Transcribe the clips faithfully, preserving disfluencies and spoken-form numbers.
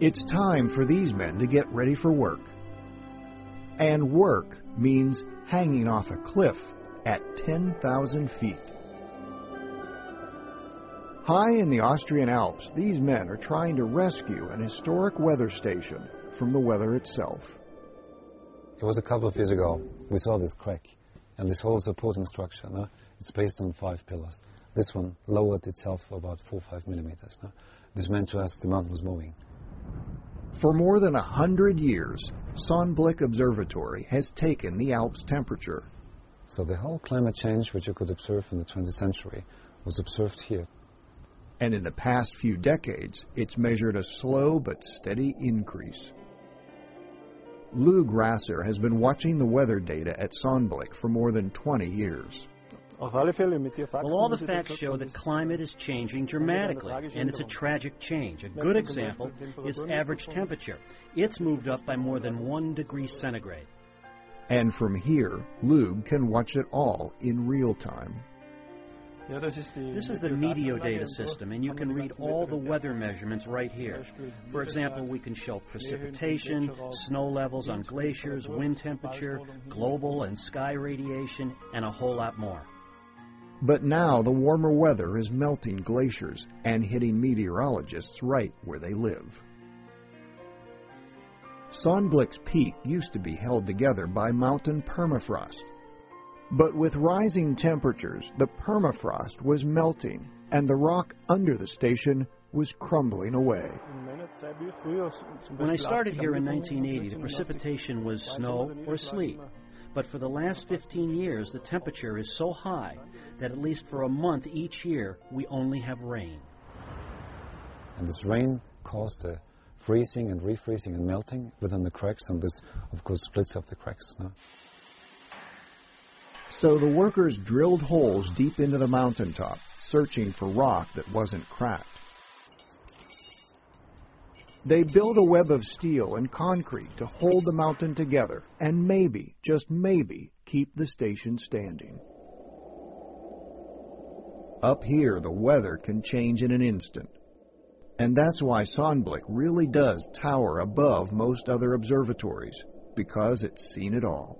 It's time for these men to get ready for work. And work means hanging off a cliff at ten thousand feet. High in the Austrian Alps, these men are trying to rescue an historic weather station from the weather itself. It was a couple of years ago. We saw this crack, and this whole supporting structure, no? It's based on five pillars. This one lowered itself about four or five millimeters. No? This meant to us the mountain was moving. For more than a hundred years, Sonnenblick Observatory has taken the Alps temperature. So the whole climate change which you could observe in the twentieth century was observed here. And in the past few decades, it's measured a slow but steady increase. Lou Grasser has been watching the weather data at Sonnenblick for more than twenty years. Well, all the facts show that climate is changing dramatically, and it's a tragic change. A good example is average temperature. It's moved up by more than one degree centigrade. And from here, Lug can watch it all in real time. This is the Meteo data system, and you can read all the weather measurements right here. For example, we can show precipitation, snow levels on glaciers, wind temperature, global and sky radiation, and a whole lot more. But now the warmer weather is melting glaciers and hitting meteorologists right where they live. Sonnenblick's peak used to be held together by mountain permafrost. But with rising temperatures, the permafrost was melting, and the rock under the station was crumbling away. When I started here in nineteen eighty, the precipitation was snow or sleet. But for the last fifteen years, the temperature is so high that at least for a month each year, we only have rain. And this rain caused the freezing and refreezing and melting within the cracks, and this, of course, splits up the cracks. No? So the workers drilled holes deep into the mountaintop, searching for rock that wasn't cracked. They built a web of steel and concrete to hold the mountain together and maybe, just maybe, keep the station standing. Up here, the weather can change in an instant. And that's why Sonnenblick really does tower above most other observatories, because it's seen it all.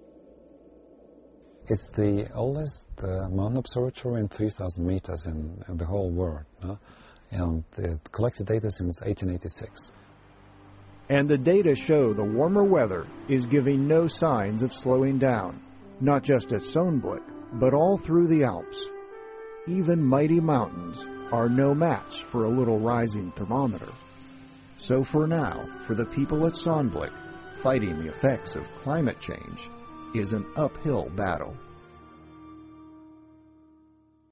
It's the oldest uh, mountain observatory in three thousand meters in, in the whole world. No? And it collected data since eighteen eighty-six. And the data show the warmer weather is giving no signs of slowing down, not just at Sonnenblick, but all through the Alps. Even mighty mountains are no match for a little rising thermometer. So for now, for the people at Sonnenblick, fighting the effects of climate change is an uphill battle.